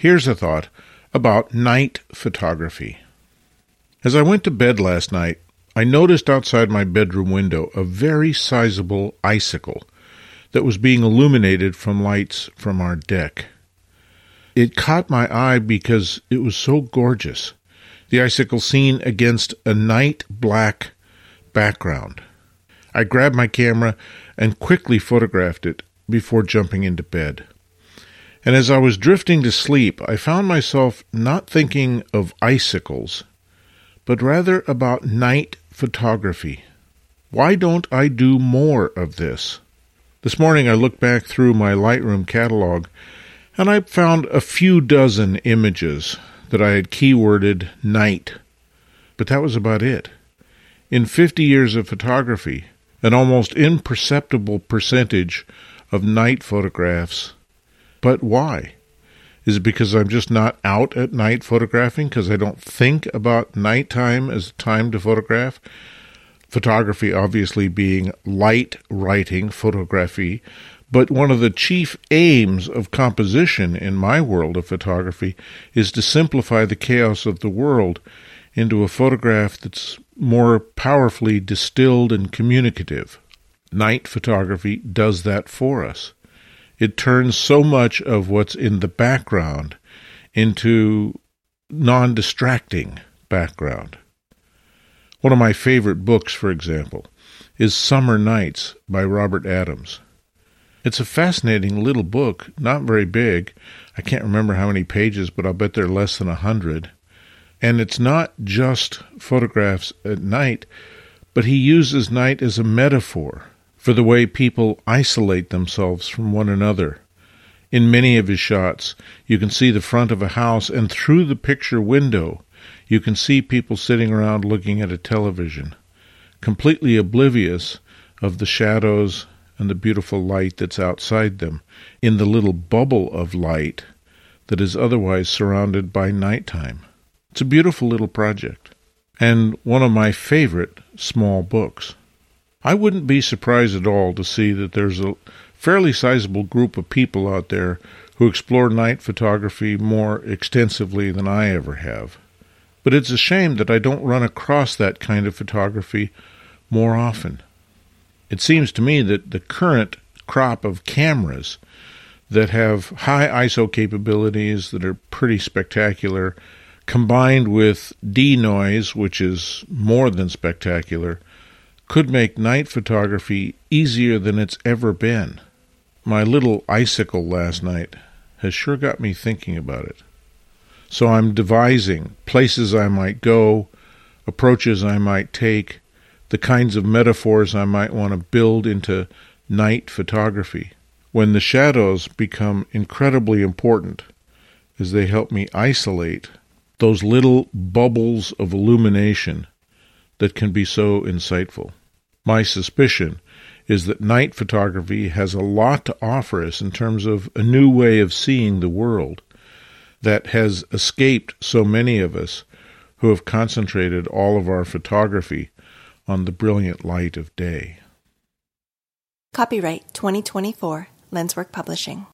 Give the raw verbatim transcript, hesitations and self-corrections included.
Here's a thought about night photography. As I went to bed last night, I noticed outside my bedroom window a very sizable icicle that was being illuminated from lights from our deck. It caught my eye because it was so gorgeous, the icicle seen against a night black background. I grabbed my camera and quickly photographed it before jumping into bed. And as I was drifting to sleep, I found myself not thinking of icicles, but rather about night photography. Why don't I do more of this? This morning I looked back through my Lightroom catalog, and I found a few dozen images that I had keyworded night, but that was about it. In fifty years of photography, an almost imperceptible percentage of night photographs. But why? Is it because I'm just not out at night photographing, because I don't think about nighttime as a time to photograph? Photography obviously being light writing photography, but one of the chief aims of composition in my world of photography is to simplify the chaos of the world into a photograph that's more powerfully distilled and communicative. Night photography does that for us. It turns so much of what's in the background into non-distracting background. One of my favorite books, for example, is Summer Nights by Robert Adams. It's a fascinating little book, not very big. I can't remember how many pages, but I'll bet they're less than a hundred. And it's not just photographs at night, but he uses night as a metaphor for the way people isolate themselves from one another. In many of his shots, you can see the front of a house, and through the picture window, you can see people sitting around looking at a television, completely oblivious of the shadows and the beautiful light that's outside them, in the little bubble of light that is otherwise surrounded by nighttime. It's a beautiful little project, and one of my favorite small books. I wouldn't be surprised at all to see that there's a fairly sizable group of people out there who explore night photography more extensively than I ever have. But it's a shame that I don't run across that kind of photography more often. It seems to me that the current crop of cameras that have high I S O capabilities that are pretty spectacular, combined with denoise, which is more than spectacular, could make night photography easier than it's ever been. My little icicle last night has sure got me thinking about it. So I'm devising places I might go, approaches I might take, the kinds of metaphors I might want to build into night photography, when the shadows become incredibly important as they help me isolate those little bubbles of illumination that can be so insightful. My suspicion is that night photography has a lot to offer us in terms of a new way of seeing the world that has escaped so many of us who have concentrated all of our photography on the brilliant light of day. Copyright twenty twenty-four, Lenswork Publishing.